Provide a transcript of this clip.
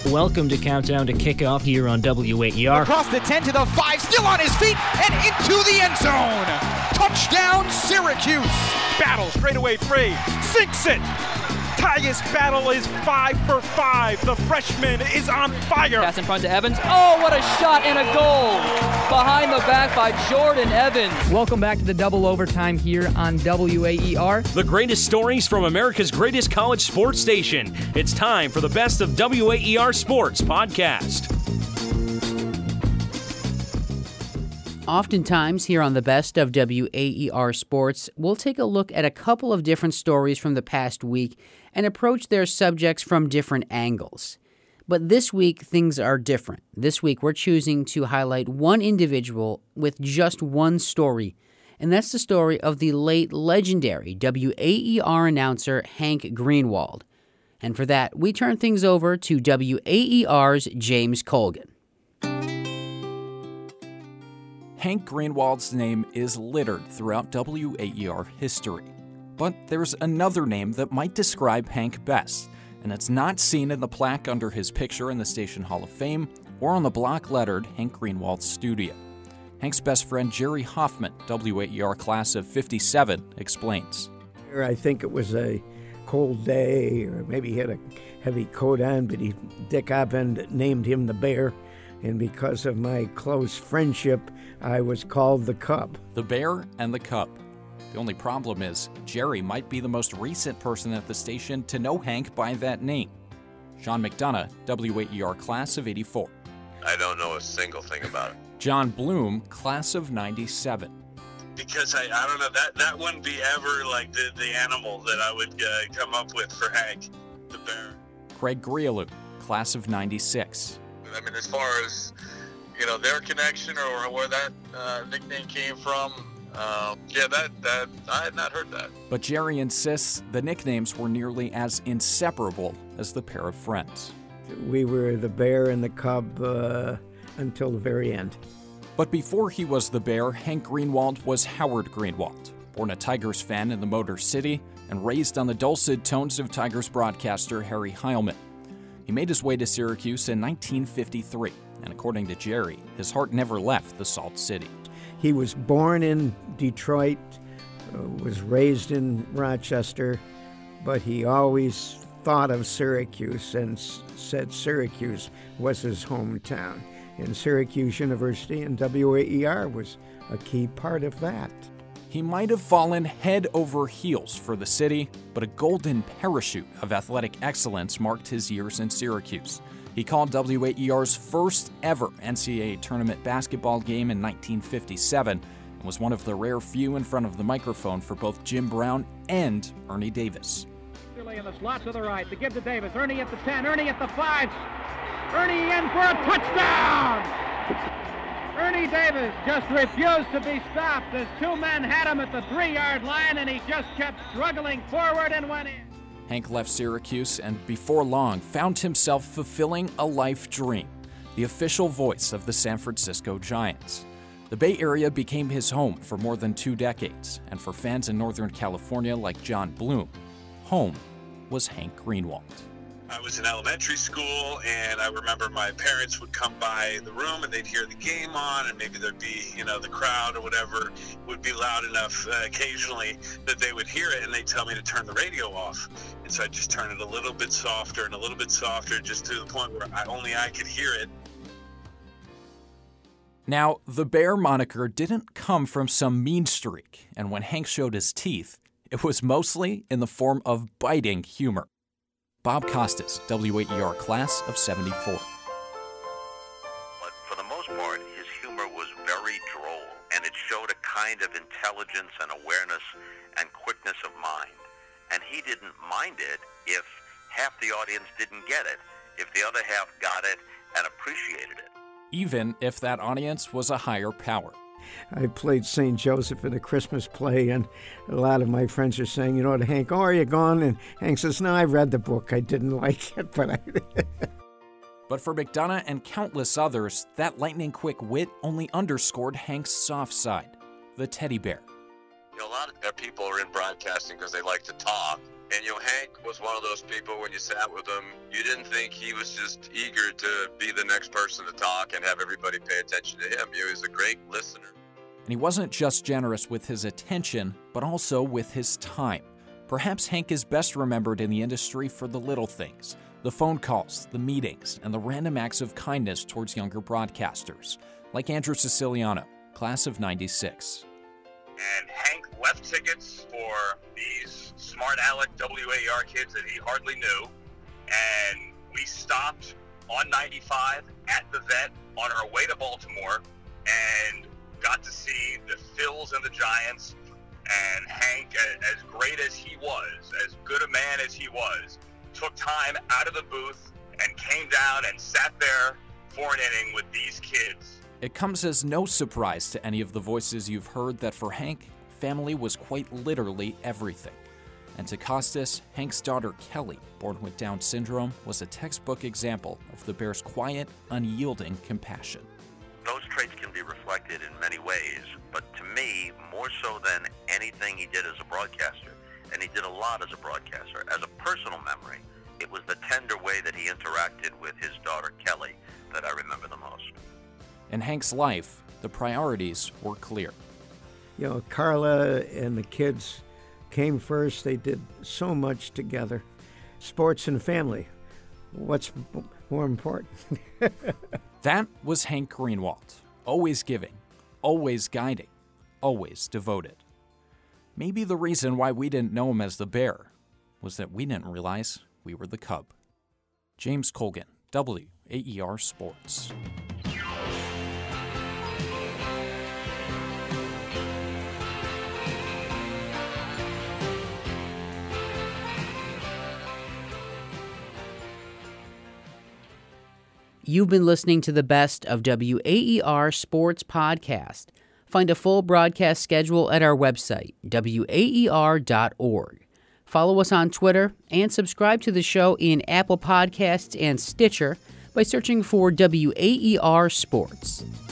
Welcome to Countdown to Kickoff here on WAER. Across the 10 to the 5, still on his feet, and into the end zone. Touchdown, Syracuse. Battle straightaway free, sinks it. Tyus Battle is 5 for 5. The freshman is on fire. Pass in front to Evans. Oh, what a shot and a goal. Behind the back by Jordan Evans. Welcome back to the double overtime here on WAER. The greatest stories from America's greatest college sports station. It's time for the Best of WAER Sports podcast. Oftentimes here on the Best of WAER Sports, we'll take a look at a couple of different stories from the past week and approach their subjects from different angles. But this week, things are different. This week, we're choosing to highlight one individual with just one story, and that's the story of the late legendary WAER announcer Hank Greenwald. And for that, we turn things over to WAER's James Colgan. Hank Greenwald's name is littered throughout WAER history. But there's another name that might describe Hank best, and it's not seen in the plaque under his picture in the Station Hall of Fame or on the block-lettered Hank Greenwald studio. Hank's best friend Jerry Hoffman, WAER class of 57, explains. I think it was a cold day, or maybe he had a heavy coat on, but Dick Abend named him the Bear, and because of my close friendship, I was called the Cub. The Bear and the Cub. The only problem is, Jerry might be the most recent person at the station to know Hank by that name. Sean McDonough, WAER class of 84. I don't know a single thing about it. John Bloom, class of 97. Because I don't know, that wouldn't be ever like the animal that I would come up with for Hank, the bear. Craig Grialou, class of 96. I mean, as far as, their connection or where that nickname came from, that I had not heard that. But Jerry insists the nicknames were nearly as inseparable as the pair of friends. We were the Bear and the Cub until the very end. But before he was the Bear, Hank Greenwald was Howard Greenwald, born a Tigers fan in the Motor City and raised on the dulcet tones of Tigers broadcaster Harry Heilman. He made his way to Syracuse in 1953, and according to Jerry, his heart never left the Salt City. He was born in Detroit, was raised in Rochester, but he always thought of Syracuse and said Syracuse was his hometown. And Syracuse University and WAER was a key part of that. He might have fallen head over heels for the city, but a golden parachute of athletic excellence marked his years in Syracuse. He called WAER's first ever NCAA tournament basketball game in 1957 and was one of the rare few in front of the microphone for both Jim Brown and Ernie Davis. In the slot to the right, to give to Davis. Ernie at the 10, Ernie at the 5. Ernie in for a touchdown! Ernie Davis just refused to be stopped as two men had him at the 3-yard line, and he just kept struggling forward and went in. Hank left Syracuse and before long found himself fulfilling a life dream, the official voice of the San Francisco Giants. The Bay Area became his home for more than 2 decades, and for fans in Northern California like John Bloom, home was Hank Greenwald. I was in elementary school, and I remember my parents would come by the room and they'd hear the game on, and maybe there'd be, the crowd or whatever would be loud enough occasionally that they would hear it, and they'd tell me to turn the radio off. And so I'd just turn it a little bit softer and a little bit softer, just to the point where only I could hear it. Now, the Bear moniker didn't come from some mean streak, and when Hank showed his teeth, it was mostly in the form of biting humor. Bob Costas, WAER class of 74. But for the most part, his humor was very droll, and it showed a kind of intelligence and awareness and quickness of mind. And he didn't mind it if half the audience didn't get it, if the other half got it and appreciated it. Even if that audience was a higher power. I played St. Joseph in a Christmas play, and a lot of my friends are saying, to Hank, are you gone? And Hank says, no, I read the book. I didn't like it, but I... But for McDonough and countless others, that lightning-quick wit only underscored Hank's soft side, the teddy bear. A lot of people are in broadcasting because they like to talk, And, Hank was one of those people, when you sat with him, you didn't think he was just eager to be the next person to talk and have everybody pay attention to him. He was a great listener. And he wasn't just generous with his attention, but also with his time. Perhaps Hank is best remembered in the industry for the little things, the phone calls, the meetings, and the random acts of kindness towards younger broadcasters, like Andrew Siciliano, class of '96. And Hank left tickets for these smart aleck WAER kids that he hardly knew. And we stopped on 95 at the vet on our way to Baltimore and got to see the Phils and the Giants. And Hank, as great as he was, as good a man as he was, took time out of the booth and came down and sat there for an inning with these kids. It comes as no surprise to any of the voices you've heard that for Hank, family was quite literally everything. And to Costas, Hank's daughter Kelly, born with Down syndrome, was a textbook example of the Bears' quiet, unyielding compassion. Those traits can be reflected in many ways, but to me, more so than anything he did as a broadcaster, and he did a lot as a broadcaster, as a personal memory, it was the tender way that he interacted with his daughter Kelly that I remember the most. In Hank's life, the priorities were clear. Carla and the kids came first. They did so much together. Sports and family. What's more important? That was Hank Greenwald. Always giving, always guiding, always devoted. Maybe the reason why we didn't know him as the Bear was that we didn't realize we were the Cub. James Colgan, WAER Sports. You've been listening to the Best of WAER Sports Podcast. Find a full broadcast schedule at our website, waer.org. Follow us on Twitter and subscribe to the show in Apple Podcasts and Stitcher by searching for WAER Sports.